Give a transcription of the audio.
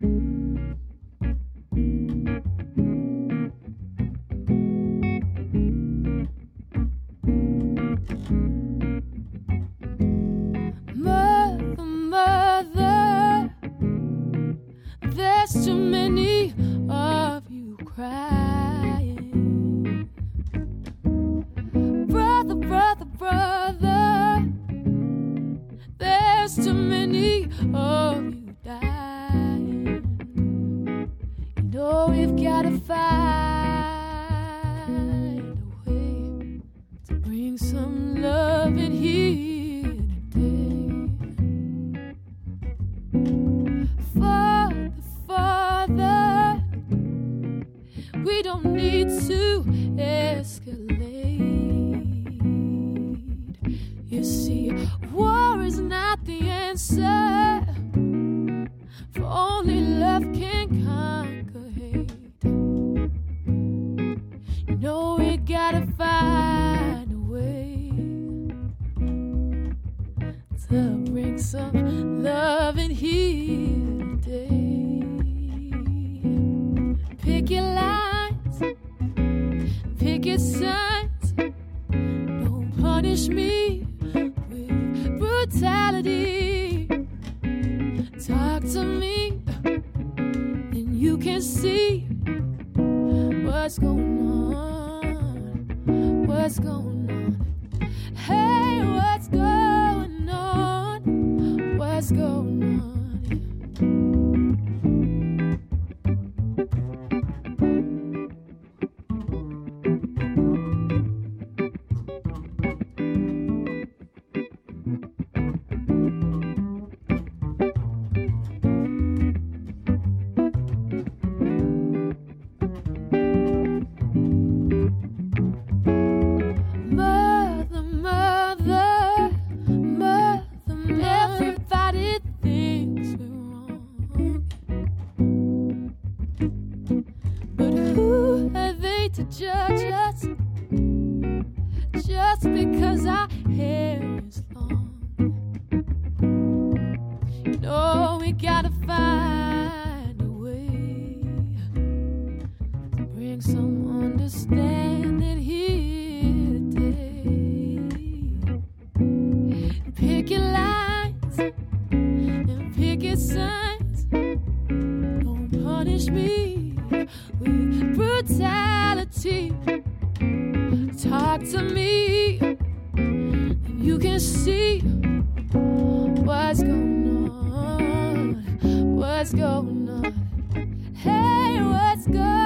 Mother, mother, there's too many of you crying. Brother, brother, brother, there's too many of you dying. You know we've gotta find a way to bring some love in here today. Father, Father, we don't need to escalate. You see, war is not the answer, for only love can conquer hate. You know we gotta find a way to bring some love in here today. Pick your lines, pick your signs. Don't punish me with brutality. Talk to me, and you can see what's going on. What's going on? Hey, what's going on? What's going on? Mother, mother, mother, everybody thinks we're wrong. But who are they to judge us just because our hair is long? You know we gotta find a way to bring some understanding here today. Pick your lines and pick your signs. Don't punish me with brutality. Talk to me, and you can see what's going on. What's going on? Hey, what's going on?